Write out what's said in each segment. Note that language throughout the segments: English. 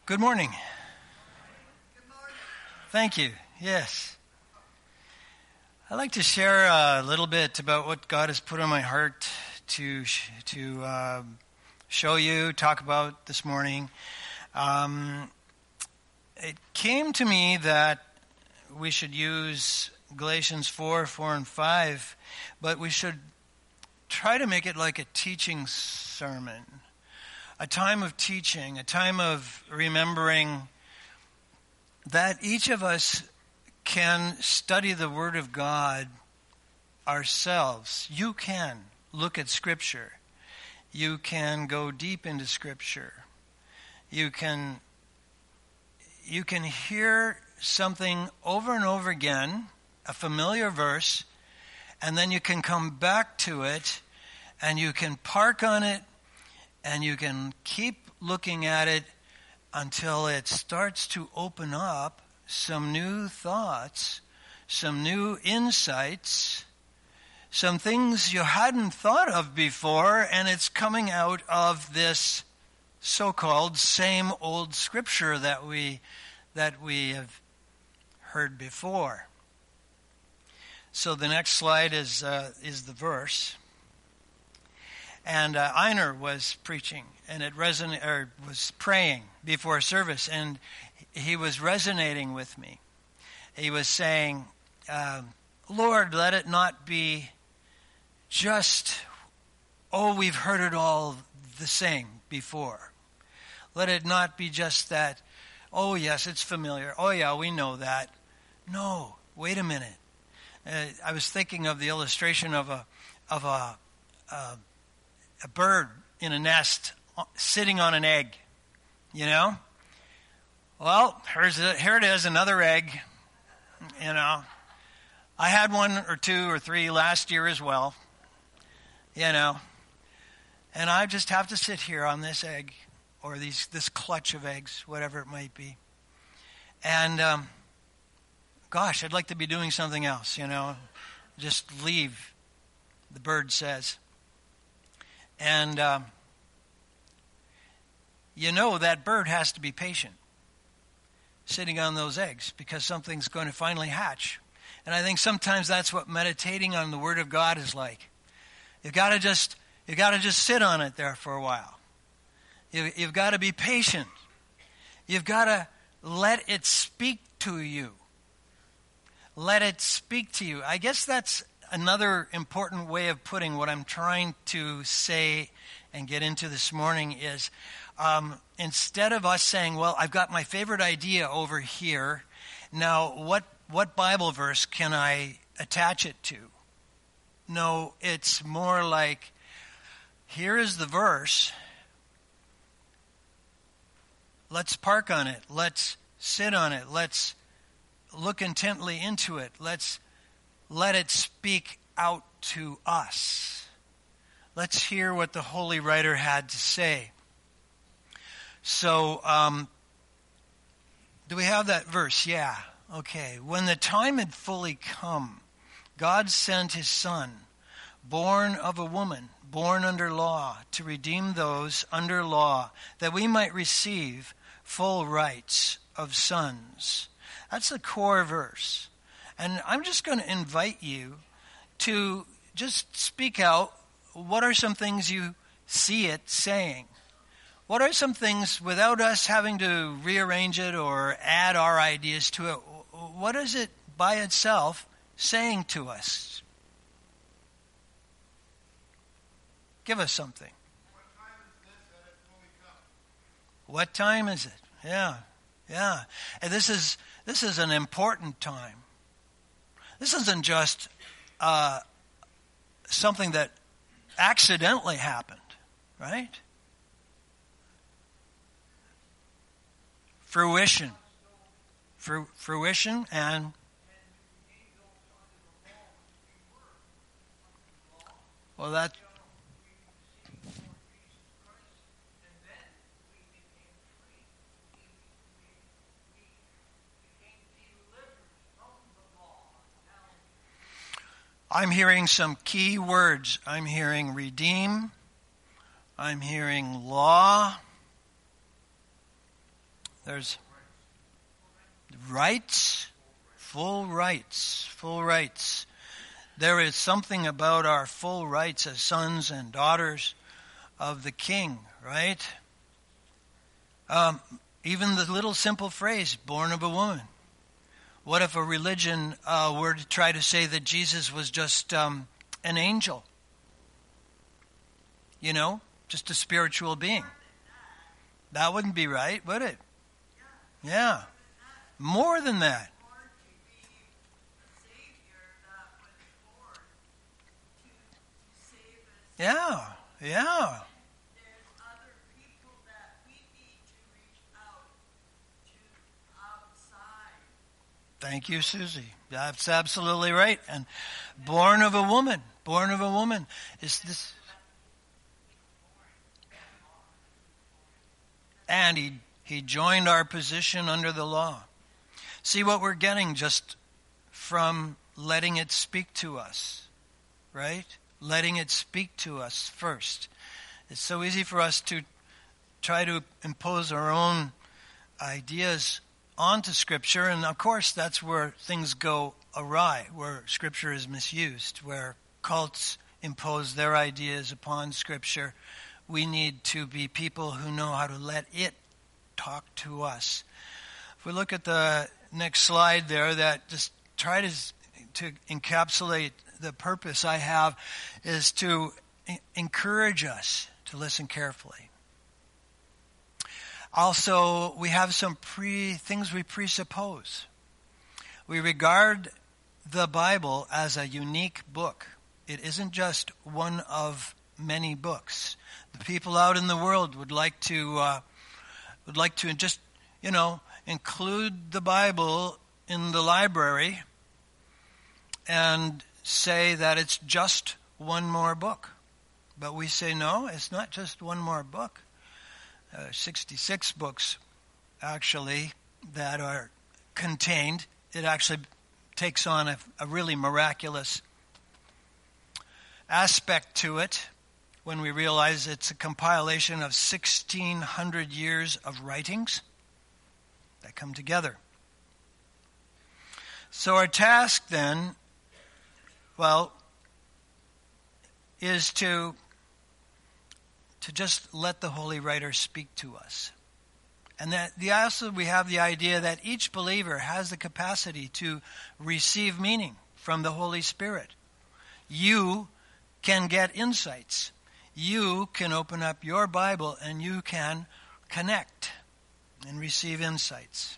Good morning. Thank you. Yes. I'd like to share a little bit about what God has put on my heart to show you, talk about this morning. It came to me that we should use Galatians 4 and 5, but we should try to make it like a teaching sermon. A time of teaching, a time of remembering that each of us can study the Word of God ourselves. You can look at Scripture. You can go deep into Scripture. You can hear something over and over again, a familiar verse, and then you can come back to it, and you can park on it, and you can keep looking at it until it starts to open up some new thoughts, some new insights, some things you hadn't thought of before, and it's coming out of this so-called same old Scripture that we have heard before. So the next slide is the verse. And Einar was preaching, and was praying before service, and he was resonating with me. He was saying, Lord, let it not be just, we've heard it all the same before. Let it not be just that, oh, yes, it's familiar. Oh, yeah, we know that. No, wait a minute. I was thinking of the illustration of a bird in a nest sitting on an egg, you know? Well, here it is, another egg, you know. I had one or two or three last year as well, you know. And I just have to sit here on this egg or this clutch of eggs, whatever it might be. And, gosh, I'd like to be doing something else, you know. Just leave, the bird says. And, that bird has to be patient sitting on those eggs because something's going to finally hatch. And I think sometimes that's what meditating on the Word of God is like. You've got to just sit on it there for a while. You've got to be patient. You've got to let it speak to you. Let it speak to you. I guess that's another important way of putting what I'm trying to say and get into this morning is instead of us saying, well, I've got my favorite idea over here. Now, what Bible verse can I attach it to? No, it's more like, here is the verse. Let's park on it. Let's sit on it. Let's look intently into it. Let's let it speak out to us. Let's hear what the Holy Writer had to say. So, do we have that verse? Yeah. Okay. When the time had fully come, God sent His Son, born of a woman, born under law, to redeem those under law, that we might receive full rights of sons. That's the core verse. And I'm just going to invite you to just speak out. What are some things you see it saying? What are some things, without us having to rearrange it or add our ideas to it, what is it by itself saying to us? Give us something. What time is it? Yeah. And this is an important time. This isn't just something that accidentally happened, right? Fruition and well, that I'm hearing some key words. I'm hearing redeem. I'm hearing law. There's rights, full rights, full rights. There is something about our full rights as sons and daughters of the King, right? Even the little simple phrase, born of a woman. What if a religion were to try to say that Jesus was just an angel? You know, just a spiritual being. That wouldn't be right, would it? Yeah. More than that. Yeah, yeah. Thank you, Susie. That's absolutely right. And born of a woman is this. And he joined our position under the law. See what we're getting just from letting it speak to us, right? Letting it speak to us first. It's so easy for us to try to impose our own ideas onto Scripture, and of course that's where things go awry, where Scripture is misused, where cults impose their ideas upon Scripture. We need to be people who know how to let it talk to us. If we look at the next slide there, that just try to encapsulate the purpose I have is to encourage us to listen carefully. Also, we have some things we presuppose. We regard the Bible as a unique book. It isn't just one of many books. The people out in the world would like to just, include the Bible in the library and say that it's just one more book. But we say, no, it's not just one more book. 66 books, actually, that are contained. It actually takes on a really miraculous aspect to it when we realize it's a compilation of 1,600 years of writings that come together. So our task then, is to just let the Holy Writer speak to us. And that also we have the idea that each believer has the capacity to receive meaning from the Holy Spirit. You can get insights. You can open up your Bible and you can connect and receive insights.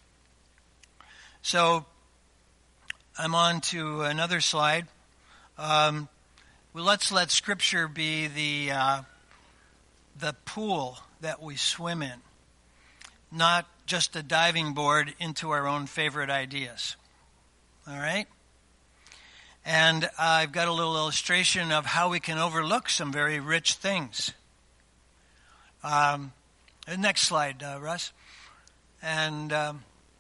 So I'm on to another slide. Let's let Scripture be the pool that we swim in, not just a diving board into our own favorite ideas. All right? And I've got a little illustration of how we can overlook some very rich things. Next slide, Russ. And I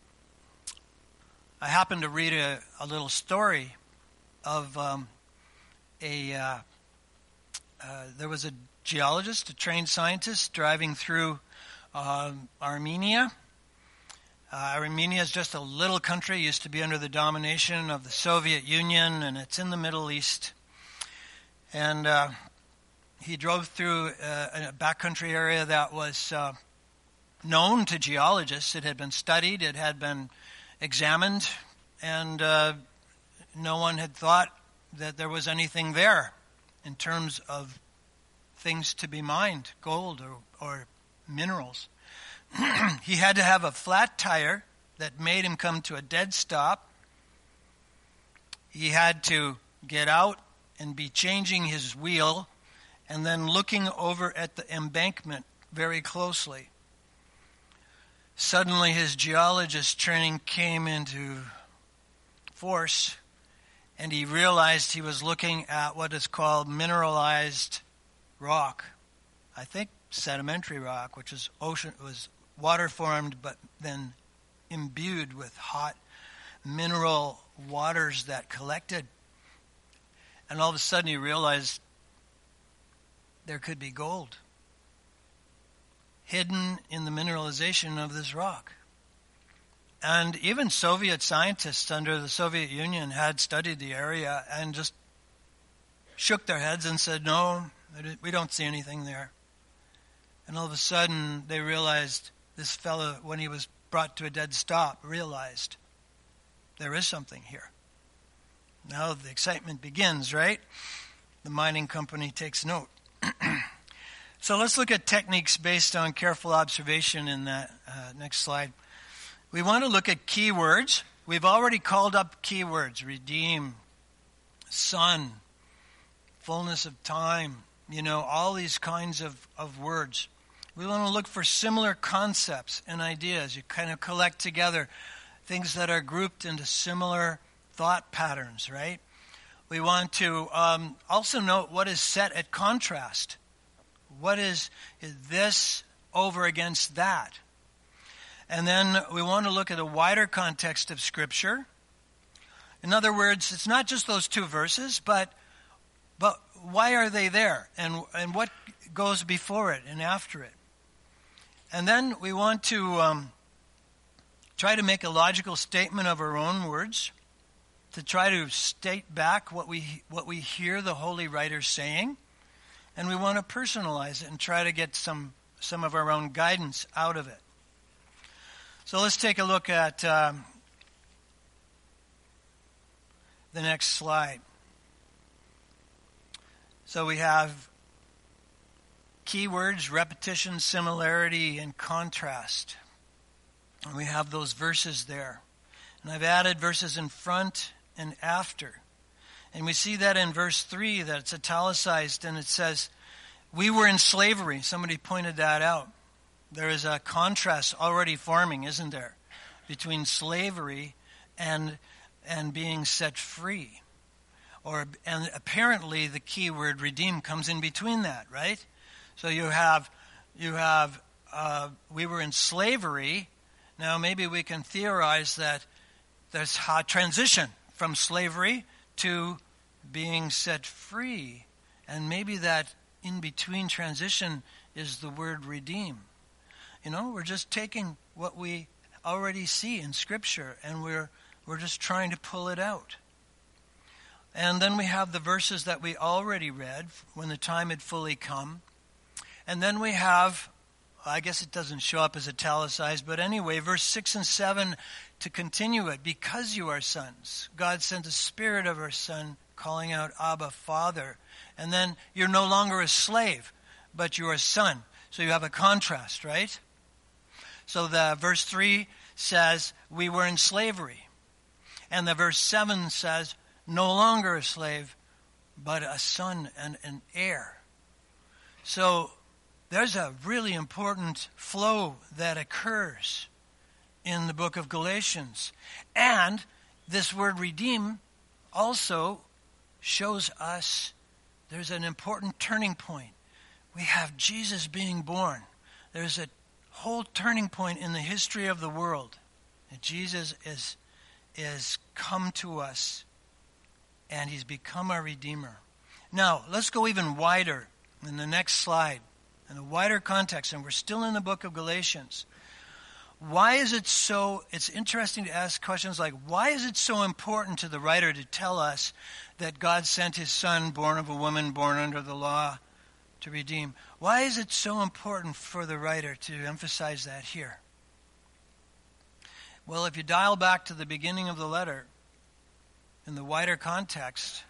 happened to read a little story of there was a geologist, a trained scientist, driving through Armenia. Armenia is just a little country, used to be under the domination of the Soviet Union, and it's in the Middle East. And he drove through a backcountry area that was known to geologists. It had been studied, it had been examined, and no one had thought that there was anything there in terms of things to be mined, gold or minerals. He had to have a flat tire that made him come to a dead stop. He had to get out and be changing his wheel and then looking over at the embankment very closely. Suddenly his geologist training came into force, and he realized he was looking at what is called mineralized rock. I think sedimentary rock, which is water formed but then imbued with hot mineral waters that collected. And all of a sudden he realized there could be gold. hidden in the mineralization of this rock. And even Soviet scientists under the Soviet Union had studied the area and just shook their heads and said, no, we don't see anything there. And all of a sudden, they realized, this fellow, when he was brought to a dead stop, realized there is something here. Now the excitement begins, right? The mining company takes note. So let's look at techniques based on careful observation in that next slide. We want to look at keywords. We've already called up keywords: redeem, son, fullness of time, all these kinds of words. We want to look for similar concepts and ideas. You kind of collect together things that are grouped into similar thought patterns, right? We want to also note what is set at contrast. What is this over against that? And then we want to look at a wider context of Scripture. In other words, it's not just those two verses, but why are they there? And what goes before it and after it? And then we want to try to make a logical statement of our own words, to try to state back what we hear the Holy Writer saying. And we want to personalize it and try to get some of our own guidance out of it. So let's take a look at the next slide. So we have keywords, repetition, similarity, and contrast. And we have those verses there. And I've added verses in front and after. And we see that in verse 3 that it's italicized and it says, we were in slavery. Somebody pointed that out. There is a contrast already forming, isn't there, between slavery and being set free. And apparently the key word redeem comes in between that, right? So you have we were in slavery. Now maybe we can theorize that there's a transition from slavery to being set free. And maybe that in-between transition is the word redeem. We're just taking what we already see in Scripture and we're just trying to pull it out. And then we have the verses that we already read when the time had fully come. And then we have, I guess it doesn't show up as italicized, but anyway, verse 6 and 7 to continue it. Because you are sons, God sent the Spirit of our Son, calling out, Abba, Father. And then you're no longer a slave, but you're a son. So you have a contrast, right? So the verse 3 says, we were in slavery. And the verse 7 says, no longer a slave, but a son and an heir. So there's a really important flow that occurs in the book of Galatians. And this word redeem also shows us there's an important turning point. We have Jesus being born. There's a whole turning point in the history of the world. And Jesus is come to us, and he's become our Redeemer. Now, let's go even wider in the next slide, in a wider context, and we're still in the book of Galatians. Why is it so, it's interesting to ask questions like, why is it so important to the writer to tell us that God sent his Son, born of a woman, born under the law, to redeem? Why is it so important for the writer to emphasize that here? Well, if you dial back to the beginning of the letter, in the wider context,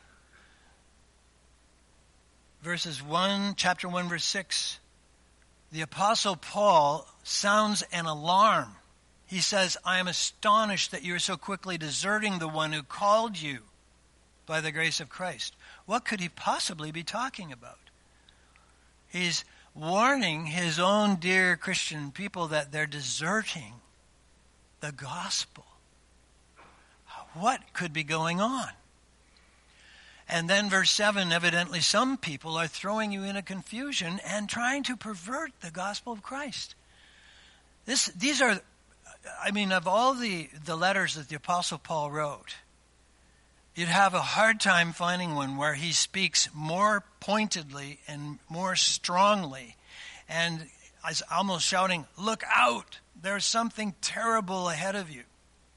chapter 1, verse 6, the Apostle Paul sounds an alarm. He says, I am astonished that you are so quickly deserting the one who called you by the grace of Christ. What could he possibly be talking about? He's warning his own dear Christian people that they're deserting the gospel. What could be going on? And then verse 7, evidently some people are throwing you into confusion and trying to pervert the gospel of Christ. These are, of all the letters that the Apostle Paul wrote, you'd have a hard time finding one where he speaks more pointedly and more strongly and is almost shouting, look out! There's something terrible ahead of you.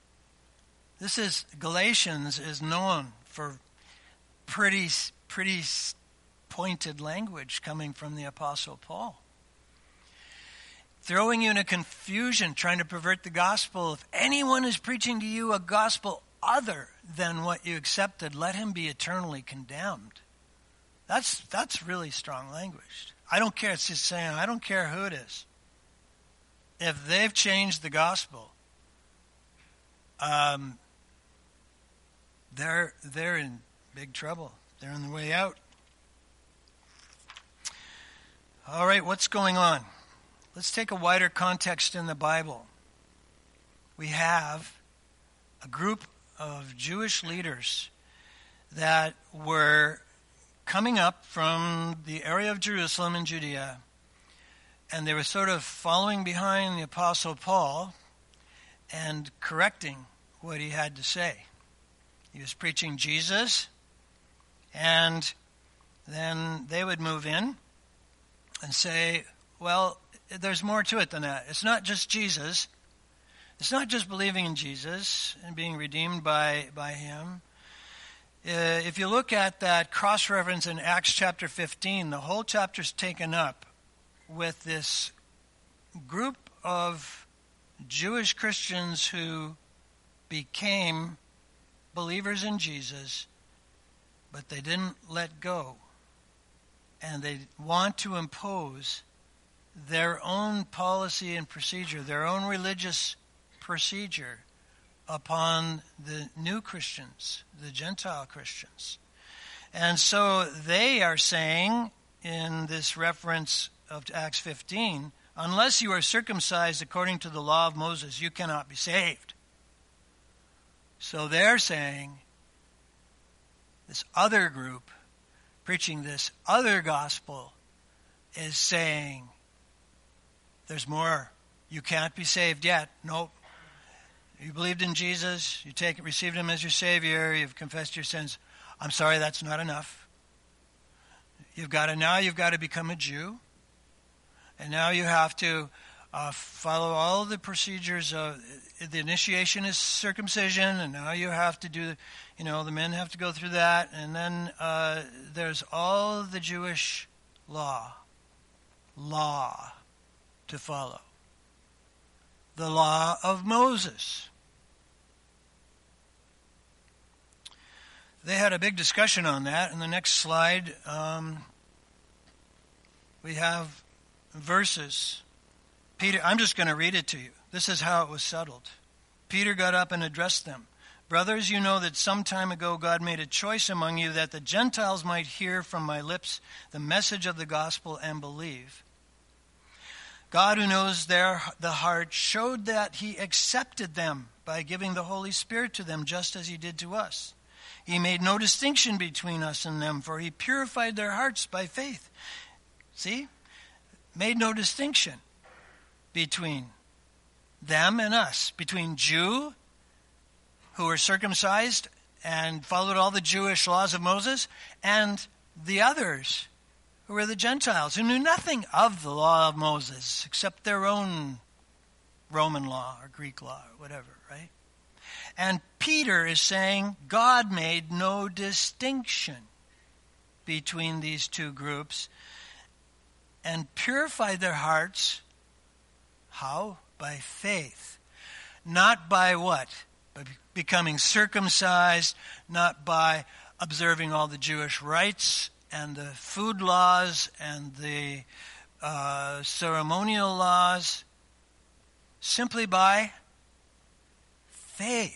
Galatians is known for pretty pointed language coming from the Apostle Paul. Throwing you into confusion, trying to pervert the gospel. If anyone is preaching to you a gospel other than what you accepted, let him be eternally condemned. That's really strong language. I don't care. It's just saying, I don't care who it is. If they've changed the gospel, they're in big trouble. They're on the way out. All right, what's going on? Let's take a wider context in the Bible. We have a group of Jewish leaders that were coming up from the area of Jerusalem in Judea, and they were sort of following behind the Apostle Paul and correcting what he had to say. He was preaching Jesus, and then they would move in and say, well, there's more to it than that. It's not just Jesus. It's not just believing in Jesus and being redeemed by him. If you look at that cross-reference in Acts chapter 15, the whole chapter is taken up with this group of Jewish Christians who became believers in Jesus, but they didn't let go. And they want to impose their own policy and procedure, their own religious procedure upon the new Christians, the Gentile Christians. And so they are saying in this reference of Acts 15, unless you are circumcised according to the law of Moses, you cannot be saved. So they're saying, this other group preaching this other gospel is saying, there's more. You can't be saved yet. Nope. You believed in Jesus. You received him as your Savior. You've confessed your sins. I'm sorry, that's not enough. You've got to become a Jew. And now you have to follow all the procedures. The initiation is circumcision, and now you have to do, the men have to go through that. And then there's all the Jewish law to follow. The law of Moses. They had a big discussion on that. In the next slide, we have verses. Peter, I'm just going to read it to you. This is how it was settled. Peter got up and addressed them. Brothers, you know that some time ago God made a choice among you that the Gentiles might hear from my lips the message of the gospel and believe. God, who knows the heart, showed that he accepted them by giving the Holy Spirit to them just as he did to us. He made no distinction between us and them, for he purified their hearts by faith. See? Made no distinction between them and us, between Jew, who were circumcised and followed all the Jewish laws of Moses, and the others, who were the Gentiles, who knew nothing of the law of Moses except their own Roman law or Greek law or whatever, right? And Peter is saying God made no distinction between these two groups and purified their hearts. How? By faith. Not by what? By becoming circumcised, not by observing all the Jewish rites and the food laws and the ceremonial laws, simply by faith.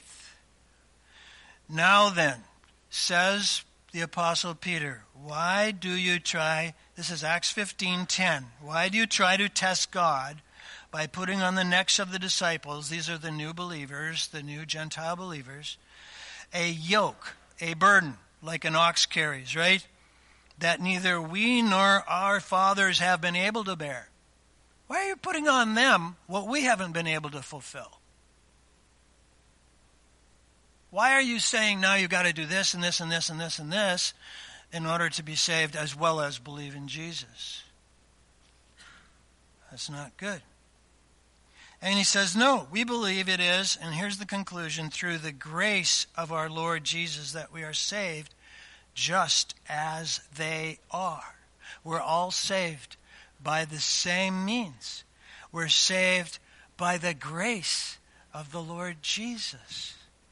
Now then, says the Apostle Peter, why do you try, this is Acts 15:10, why do you try to test God by putting on the necks of the disciples, these are the new believers, the new Gentile believers, a yoke, a burden, like an ox carries, right? That neither we nor our fathers have been able to bear. Why are you putting on them what we haven't been able to fulfill? Why are you saying now you've got to do this and this and this and this and this in order to be saved as well as believe in Jesus? That's not good. And he says, no, we believe it is, and here's the conclusion, through the grace of our Lord Jesus that we are saved just as they are. We're all saved by the same means. We're saved by the grace of the Lord Jesus.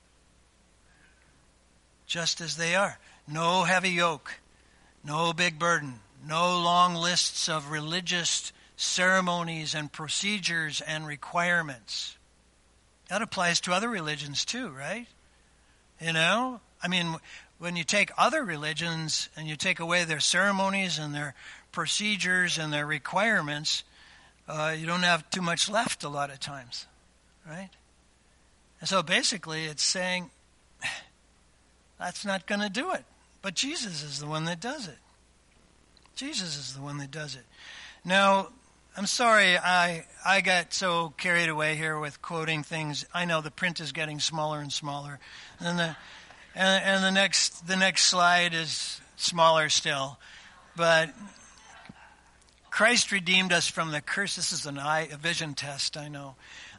Just as they are. No heavy yoke, no big burden, no long lists of religious ceremonies and procedures and requirements. That applies to other religions too, right? You know? I mean, when you take other religions and you take away their ceremonies and their procedures and their requirements, you don't have too much left a lot of times, right? And so basically it's saying, that's not going to do it. But Jesus is the one that does it. Jesus is the one that does it. Now, I'm sorry, I got so carried away here with quoting things. I know the print is getting smaller and smaller, and the next slide is smaller still. But Christ redeemed us from the curse. This is a vision test, I know.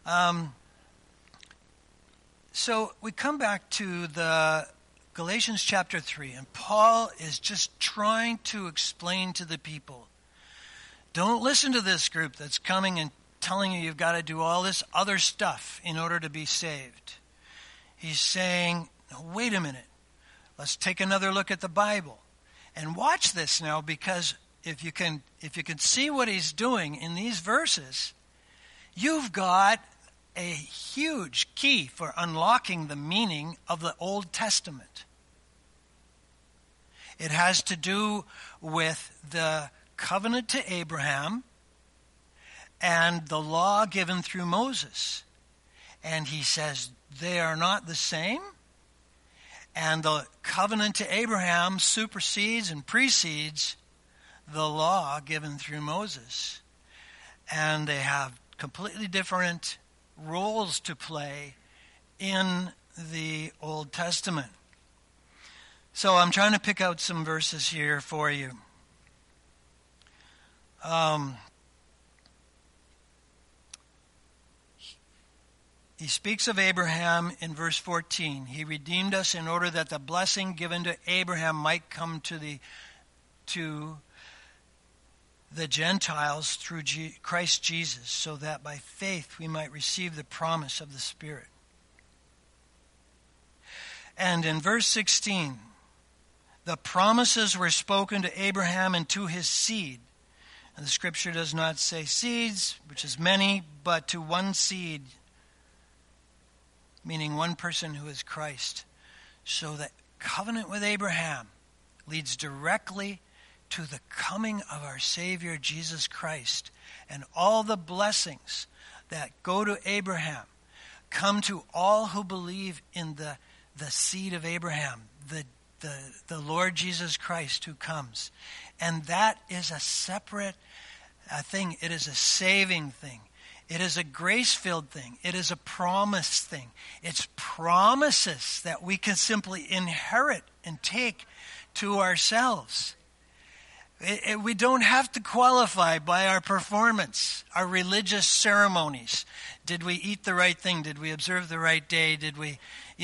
So we come back to the Galatians chapter 3, and Paul is just trying to explain to the people, don't listen to this group that's coming and telling you you've got to do all this other stuff in order to be saved. He's saying, no, wait a minute. Let's take another look at the Bible. And watch this now, because if you can see what he's doing in these verses, you've got a huge key for unlocking the meaning of the Old Testament. It has to do with the covenant to Abraham and the law given through Moses. And he says they are not the same. And the covenant to Abraham supersedes and precedes the law given through Moses. And they have completely different roles to play in the Old Testament. So I'm trying to pick out some verses here for you. He speaks of Abraham in verse 14. He redeemed us in order that the blessing given to Abraham might come to the Gentiles through Christ Jesus, so that by faith we might receive the promise of the Spirit. And in verse 16, the promises were spoken to Abraham and to his seed. And the scripture does not say seeds, which is many, but to one seed, meaning one person who is Christ. So that covenant with Abraham leads directly to the coming of our Savior Jesus Christ. And all the blessings that go to Abraham come to all who believe in the seed of Abraham, the Lord Jesus Christ who comes. And that is a separate thing. It is a saving thing. It is a grace-filled thing. It is a promise thing. It's promises that we can simply inherit and take to ourselves. We don't have to qualify by our performance, our religious ceremonies. Did we eat the right thing? Did we observe the right day? Did we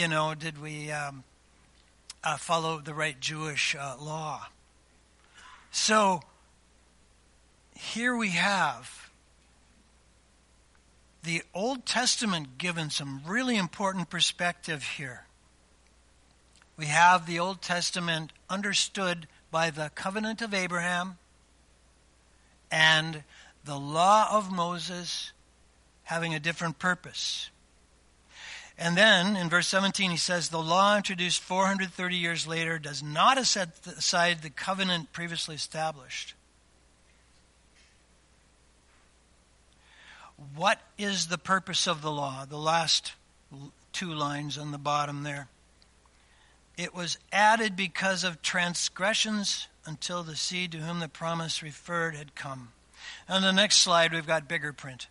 follow the right Jewish law? So here we have the Old Testament given some really important perspective here. We have the Old Testament understood by the covenant of Abraham and the law of Moses having a different purpose. And then in verse 17 he says, the law introduced 430 years later does not set aside the covenant previously established. What is the purpose of the law? The last two lines on the bottom there. It was added because of transgressions until the seed to whom the promise referred had come. On the next slide, we've got bigger print.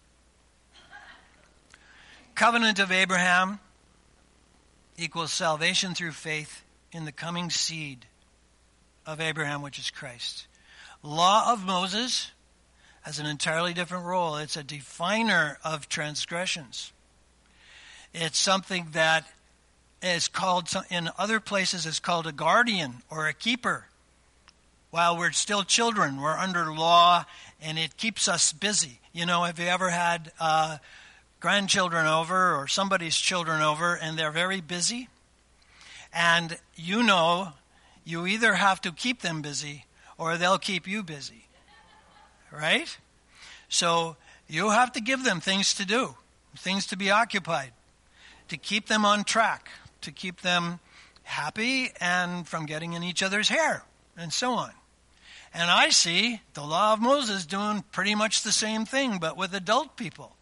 Covenant of Abraham equals salvation through faith in the coming seed of Abraham, which is Christ. Law of Moses, has an entirely different role. It's a definer of transgressions. It's something that is called, in other places, is called a guardian or a keeper. While we're still children, we're under law, and it keeps us busy. You know, have you ever had grandchildren over or somebody's children over, and they're very busy? And you know, you either have to keep them busy or they'll keep you busy. Right? So you have to give them things to do, things to be occupied, to keep them on track, to keep them happy and from getting in each other's hair, and so on. And I see the law of Moses doing pretty much the same thing, but with adult people.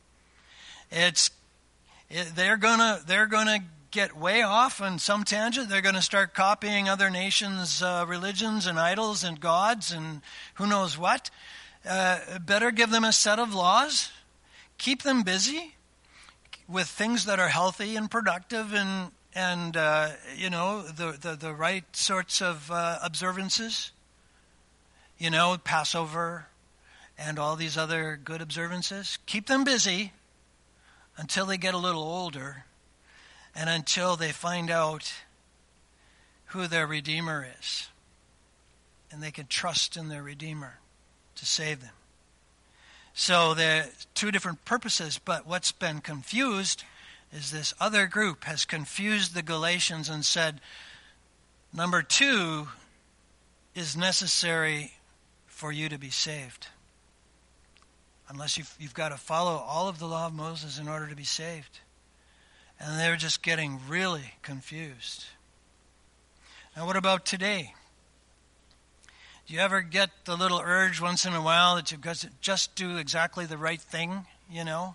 They're gonna get way off on some tangent. They're going to start copying other nations' religions and idols and gods and who knows what. Better give them a set of laws. Keep them busy with things that are healthy and productive and the right sorts of observances. You know, Passover and all these other good observances. Keep them busy until they get a little older and until they find out who their Redeemer is. And they can trust in their Redeemer to save them. So there are two different purposes, but what's been confused is this other group has confused the Galatians and said, number 2 is necessary for you to be saved. Unless you've got to follow all of the law of Moses in order to be saved. And they're just getting really confused. Now what about today? Do you ever get the little urge once in a while that you've got to just do exactly the right thing, you know?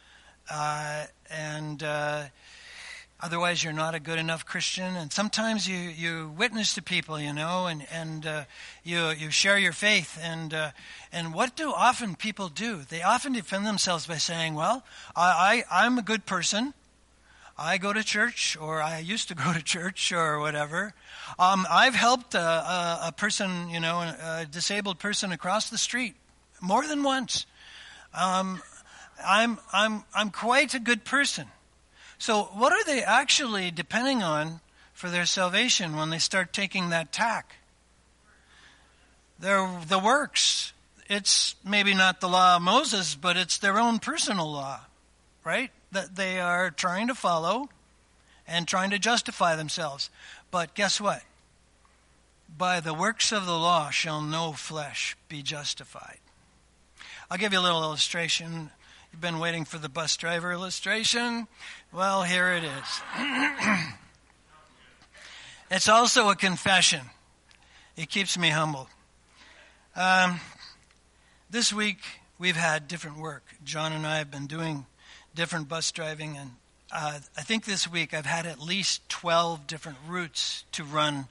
Otherwise you're not a good enough Christian. And sometimes you witness to people, you know, and you share your faith. And what do often people do? They often defend themselves by saying, well, I'm a good person. I go to church, or I used to go to church, or whatever. I've helped a person, you know, a disabled person across the street more than once. I'm quite a good person. So what are they actually depending on for their salvation when they start taking that tack? They're the works. It's maybe not the law of Moses, but it's their own personal law, right? That they are trying to follow and trying to justify themselves. But guess what? By the works of the law shall no flesh be justified. I'll give you a little illustration. You've been waiting for the bus driver illustration. Well, here it is. It's also a confession. It keeps me humble. This week, we've had different work. John and I have been doing different bus driving, and I think this week I've had at least 12 different routes to run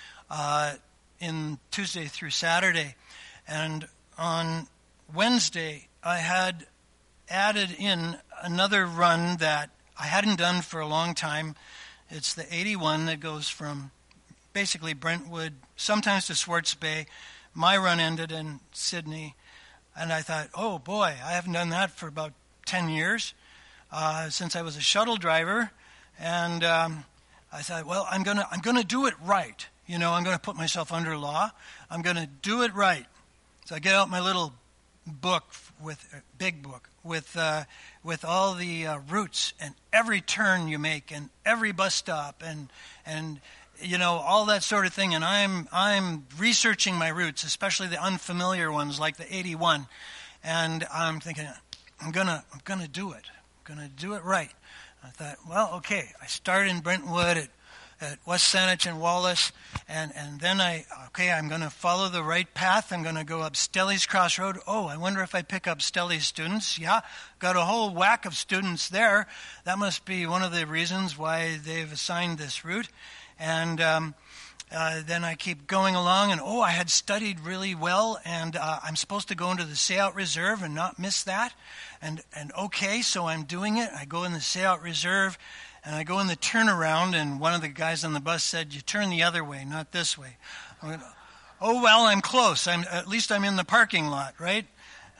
in Tuesday through Saturday. And on Wednesday, I had added in another run that I hadn't done for a long time. It's the 81 that goes from basically Brentwood, sometimes to Swartz Bay. My run ended in Sydney, and I thought, oh boy, I haven't done that for about 10 years. Since I was a shuttle driver, and I thought, well, I'm gonna do it right. You know, I'm gonna put myself under law. I'm gonna do it right. So I get out my little book big book with all the routes and every turn you make and every bus stop and you know, all that sort of thing. And I'm researching my routes, especially the unfamiliar ones like the 81, and I'm thinking, I'm gonna do it. Going to do it right. I thought, well, okay. I start in Brentwood at West Saanich and Wallace, and then I'm going to follow the right path. I'm going to go up Stelly's Crossroad. Oh, I wonder if I pick up Stelly's students. Yeah, got a whole whack of students there. That must be one of the reasons why they've assigned this route. And then I keep going along, and I had studied really well, and I'm supposed to go into the Sayout Reserve and not miss that. And okay, so I'm doing it. I go in the Sayout Reserve, and I go in the turnaround, and one of the guys on the bus said, you turn the other way, not this way. I'm close. At least I'm in the parking lot, right?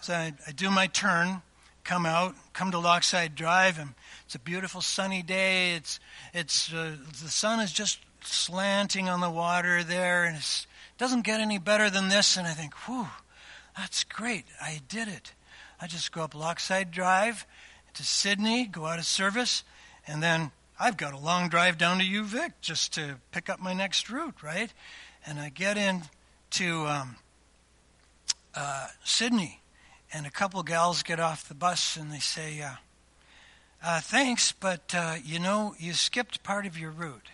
So I do my turn, come to Lochside Drive, and it's a beautiful sunny day. The sun is just slanting on the water there, and it doesn't get any better than this. And I think, whew, that's great. I did it. I just go up Lochside Drive to Sydney, go out of service, and then I've got a long drive down to UVic just to pick up my next route, right? And I get into Sydney, and a couple gals get off the bus, and they say, thanks, but, you skipped part of your route.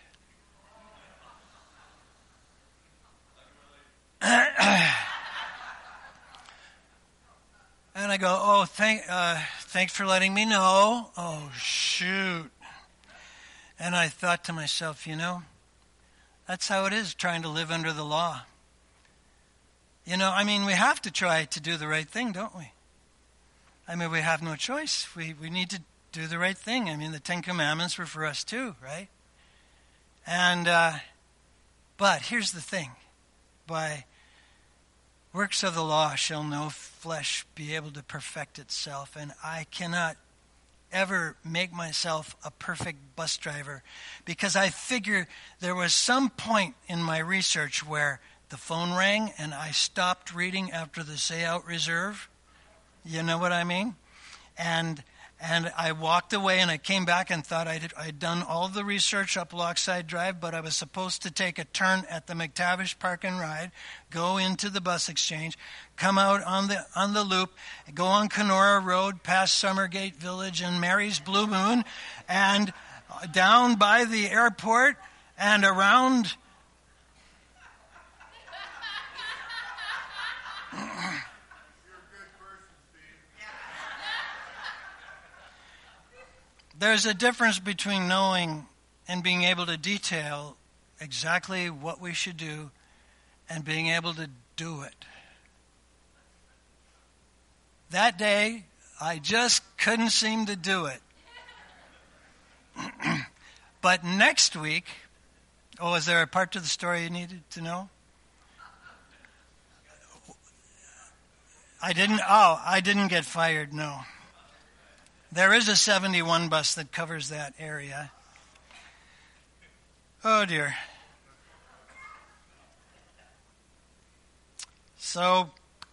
And I go, oh, thanks for letting me know. Oh, shoot. And I thought to myself, that's how it is trying to live under the law. We have to try to do the right thing, don't we? We have no choice. We need to do the right thing. The Ten Commandments were for us too, right? And, but here's the thing. By works of the law shall no flesh be able to perfect itself. And I cannot ever make myself a perfect bus driver, because I figure there was some point in my research where the phone rang and I stopped reading after the say out reserve. You know what I mean? And I walked away, and I came back and thought I'd done all the research up Lochside Drive, but I was supposed to take a turn at the McTavish Park and Ride, go into the bus exchange, come out on the loop, go on Kenora Road, past Summergate Village and Mary's Blue Moon, and down by the airport and around. There's a difference between knowing and being able to detail exactly what we should do and being able to do it. That day, I just couldn't seem to do it. But next week, is there a part to the story you needed to know? I didn't get fired, no. There is a 71 bus that covers that area. Oh, dear. So,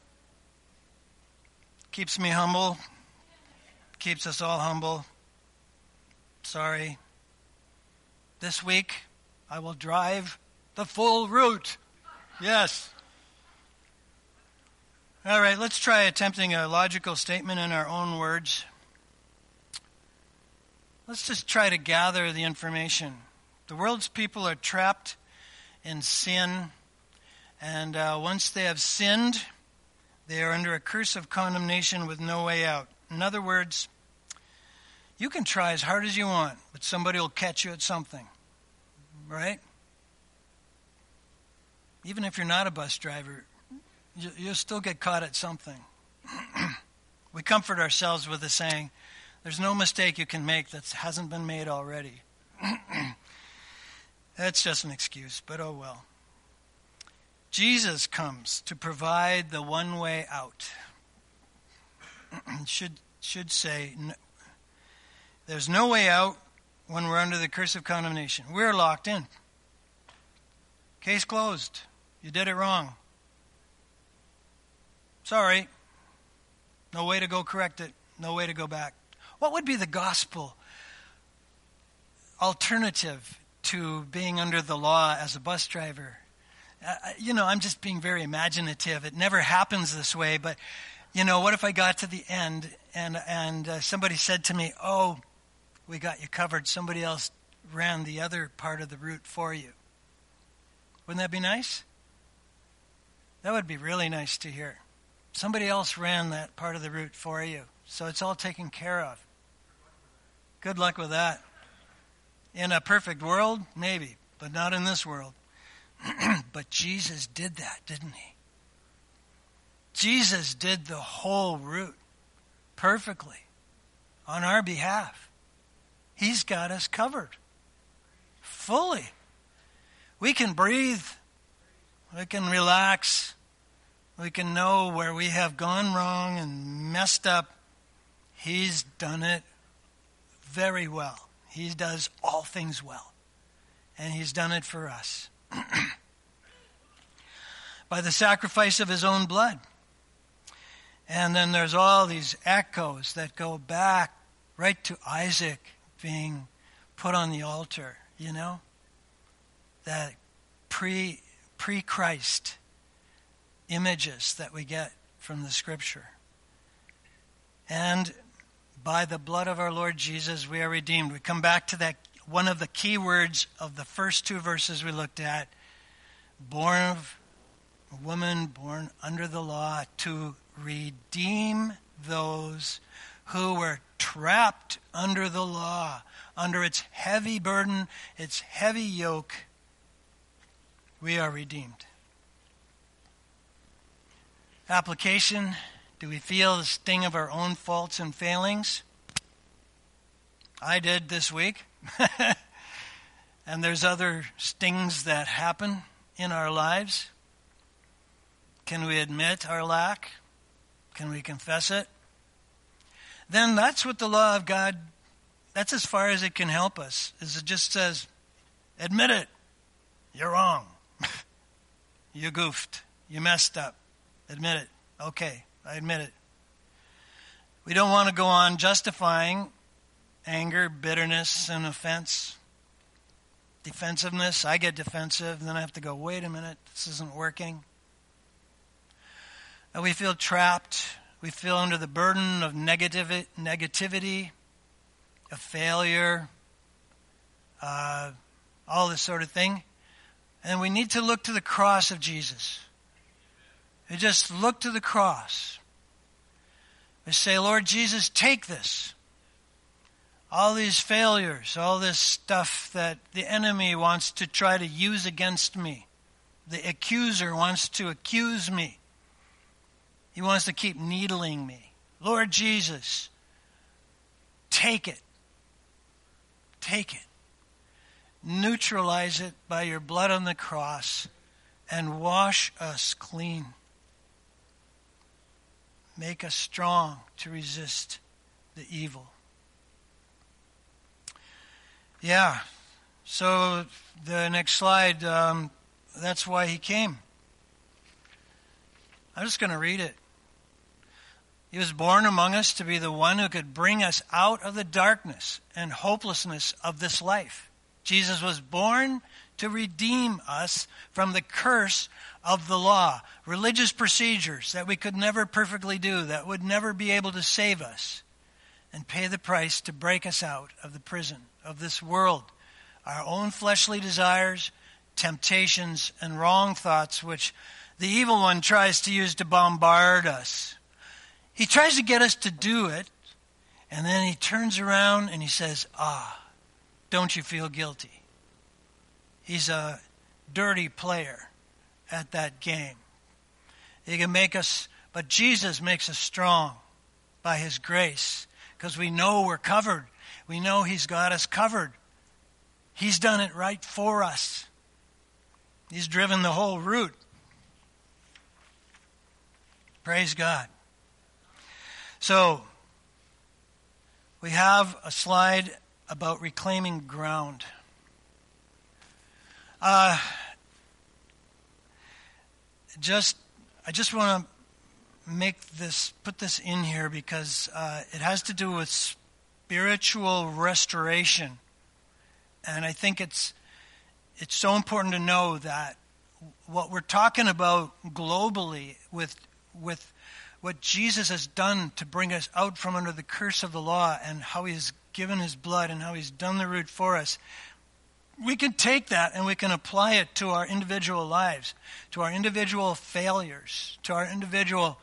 keeps me humble. Keeps us all humble. Sorry. This week, I will drive the full route. Yes. All right, let's try attempting a logical statement in our own words. Let's just try to gather the information. The world's people are trapped in sin, and once they have sinned, they are under a curse of condemnation with no way out. In other words, you can try as hard as you want, but somebody will catch you at something, right? Even if you're not a bus driver, you'll still get caught at something. We comfort ourselves with the saying, there's no mistake you can make that hasn't been made already. That's just an excuse, but oh well. Jesus comes to provide the one way out. should say, there's no way out when we're under the curse of condemnation. We're locked in. Case closed. You did it wrong. Sorry. No way to go correct it. No way to go back. What would be the gospel alternative to being under the law as a bus driver? I'm just being very imaginative. It never happens this way, but, what if I got to the end and somebody said to me, oh, we got you covered. Somebody else ran the other part of the route for you. Wouldn't that be nice? That would be really nice to hear. Somebody else ran that part of the route for you, so it's all taken care of. Good luck with that. In a perfect world, maybe, but not in this world. But Jesus did that, didn't he? Jesus did the whole route perfectly on our behalf. He's got us covered fully. We can breathe. We can relax. We can know where we have gone wrong and messed up. He's done it very well. He does all things well. And he's done it for us. By the sacrifice of his own blood. And then there's all these echoes that go back right to Isaac being put on the altar, you know? That pre-Christ images that we get from the Scripture. And by the blood of our Lord Jesus, we are redeemed. We come back to that, one of the key words of the first two verses we looked at, born of a woman, born under the law, to redeem those who were trapped under the law, under its heavy burden, its heavy yoke. We are redeemed. Application: do we feel the sting of our own faults and failings? I did this week. And there's other stings that happen in our lives. Can we admit our lack? Can we confess it? Then that's what the law of God, that's as far as it can help us, is it just says, admit it. You're wrong. You goofed. You messed up. Admit it. Okay, I admit it. We don't want to go on justifying anger, bitterness, and offense. Defensiveness. I get defensive, then I have to go, wait a minute, this isn't working. And we feel trapped. We feel under the burden of negativity, of failure, all this sort of thing. And we need to look to the cross of Jesus. We just look to the cross. We say, Lord Jesus, take this. All these failures, all this stuff that the enemy wants to try to use against me. The accuser wants to accuse me. He wants to keep needling me. Lord Jesus, take it. Take it. Neutralize it by your blood on the cross and wash us clean. Make us strong to resist the evil. Yeah, so the next slide, that's why he came. I'm just going to read it. He was born among us to be the one who could bring us out of the darkness and hopelessness of this life. Jesus was born to redeem us from the curse of the law, religious procedures that we could never perfectly do, that would never be able to save us, and pay the price to break us out of the prison of this world, our own fleshly desires, temptations, and wrong thoughts, which the evil one tries to use to bombard us. He tries to get us to do it, and then he turns around and he says, don't you feel guilty? He's a dirty player at that game. He can make us, but Jesus makes us strong by his grace, because we know we're covered. We know he's got us covered. He's done it right for us. He's driven the whole route. Praise God. So, we have a slide about reclaiming ground. I just want to put this in here because it has to do with spiritual restoration. And I think it's so important to know that what we're talking about globally with what Jesus has done to bring us out from under the curse of the law, and how he's given his blood and how he's done the route for us, we can take that and we can apply it to our individual lives, to our individual failures, to our individual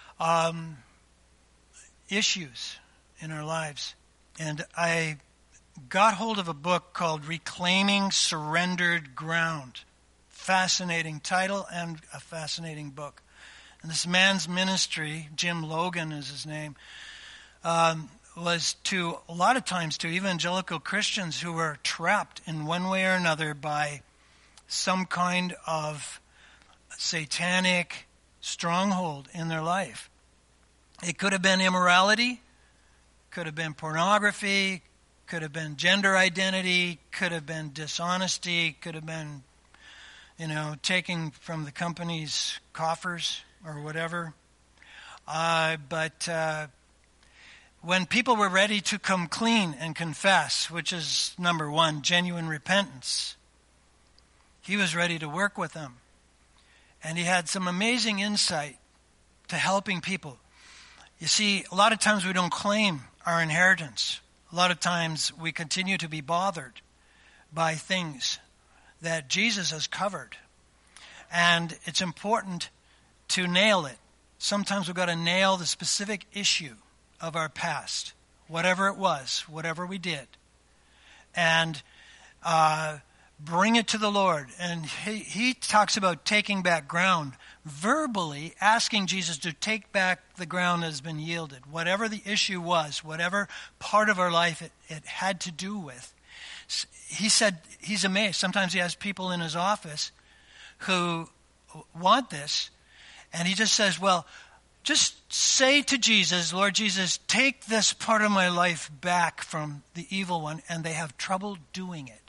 issues in our lives. And I got hold of a book called Reclaiming Surrendered Ground. Fascinating title and a fascinating book. And this man's ministry, Jim Logan is his name, was to, a lot of times, to evangelical Christians who were trapped in one way or another by some kind of satanic, stronghold in their life. It could have been immorality, could have been pornography, could have been gender identity, could have been dishonesty, could have been, taking from the company's coffers or whatever. But when people were ready to come clean and confess, which is number one, genuine repentance, he was ready to work with them. And he had some amazing insight to helping people. You see, a lot of times we don't claim our inheritance. A lot of times we continue to be bothered by things that Jesus has covered. And it's important to nail it. Sometimes we've got to nail the specific issue of our past, whatever it was, whatever we did, and bring it to the Lord. And he talks about taking back ground, verbally asking Jesus to take back the ground that has been yielded. Whatever the issue was, whatever part of our life it had to do with. He said he's amazed. Sometimes he has people in his office who want this, and he just says, well, just say to Jesus, Lord Jesus, take this part of my life back from the evil one, and they have trouble doing it.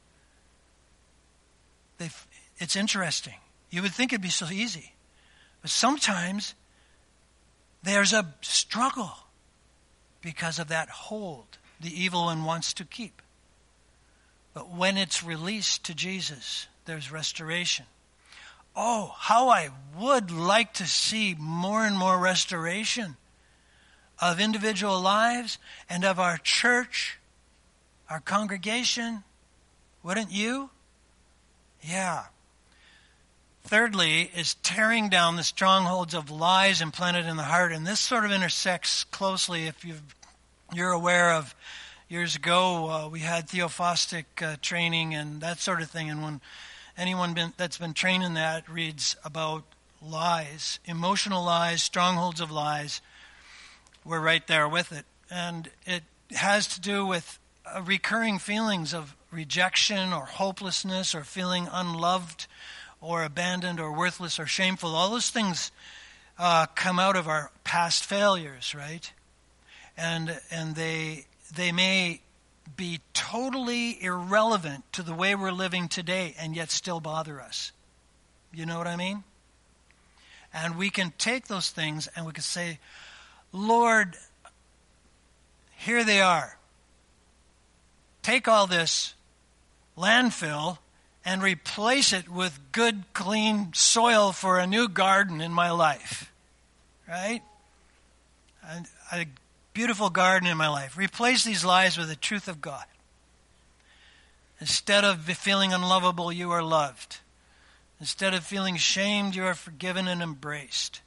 It's interesting. You would think it'd be so easy. But sometimes there's a struggle because of that hold the evil one wants to keep. But when it's released to Jesus, there's restoration. Oh, how I would like to see more and more restoration of individual lives and of our church, our congregation. Wouldn't you? Yeah. Thirdly is tearing down the strongholds of lies implanted in the heart. And this sort of intersects closely, if you're aware of, years ago we had theophostic training and that sort of thing. And when anyone that's been trained in that reads about lies, emotional lies, strongholds of lies, we're right there with it. And it has to do with recurring feelings of rejection or hopelessness or feeling unloved or abandoned or worthless or shameful. All those things come out of our past failures, right? And they may be totally irrelevant to the way we're living today and yet still bother us. You know what I mean? And we can take those things and we can say, Lord, here they are. Take all this landfill and replace it with good, clean soil for a new garden in my life. Right? A beautiful garden in my life. Replace these lies with the truth of God. Instead of feeling unlovable, you are loved. Instead of feeling shamed, you are forgiven and embraced.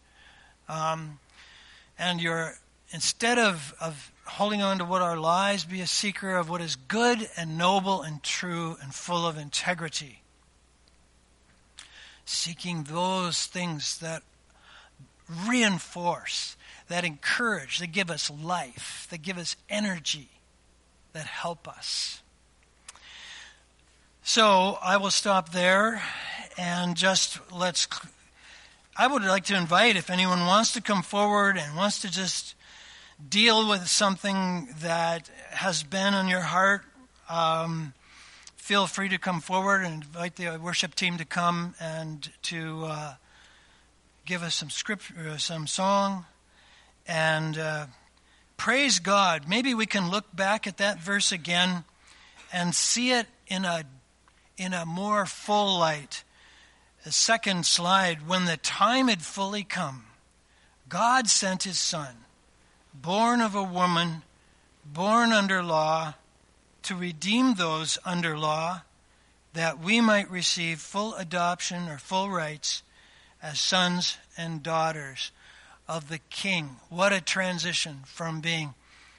And instead of holding on to what are lies, be a seeker of what is good and noble and true and full of integrity. Seeking those things that reinforce, that encourage, that give us life, that give us energy, that help us. So I will stop there and I would like to invite, if anyone wants to come forward and wants to just deal with something that has been on your heart, feel free to come forward and invite the worship team to come and to give us some scripture, some song, and praise God. Maybe we can look back at that verse again and see it in a more full light. The second slide, when the time had fully come, God sent his Son, born of a woman, born under law, to redeem those under law, that we might receive full adoption or full rights as sons and daughters of the King. What a transition from being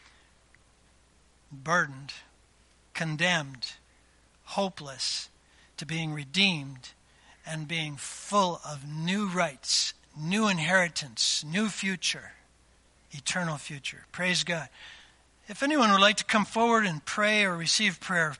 burdened, condemned, hopeless, to being redeemed and being full of new rights, new inheritance, new future, eternal future. Praise God. If anyone would like to come forward and pray or receive prayer,